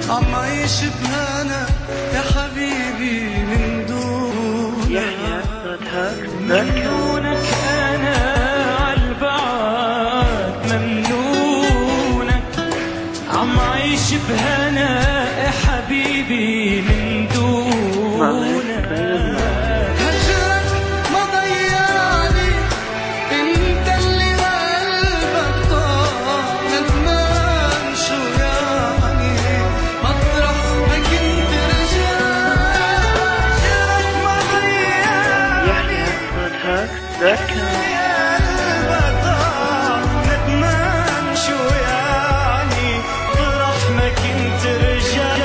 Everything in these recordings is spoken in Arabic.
عم عيش بهنا يا حبيبي من ممنونك أنا عالبعد ممنونك عم عيش بهنا يا حبيبي من دونك هجرك ما ضيعني انت اللي قلبك طال ندمان شو يعني مطرح ما كنت رجعت هجرك ما ضيعني قلبك طال ندمان شو يعني مطرح ما كنت رجعت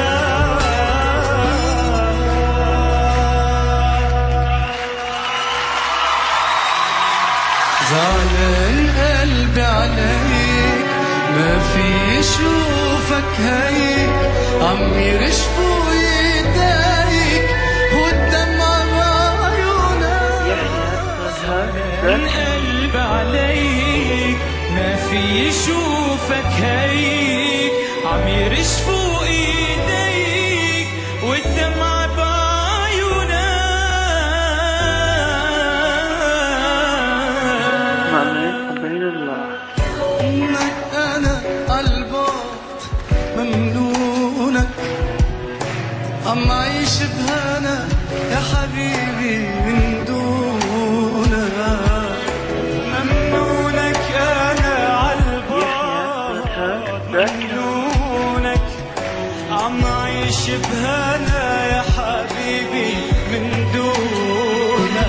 زعلان قلبي عليك ما في يشوفك هيك عم يرشفوا ايديك والدمع بعيونك زعلان قلبي عليك ما في يشوفك هيك عم يرشفوا ايديك والدمع منك أنا عالبعد ممنونك عم عيش بهنا يا حبيبي من دونك ممنونك أنا عالبعد ممنونك عم عيش بهنا يا حبيبي من دونك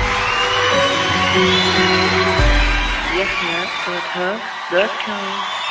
YesNet.her.com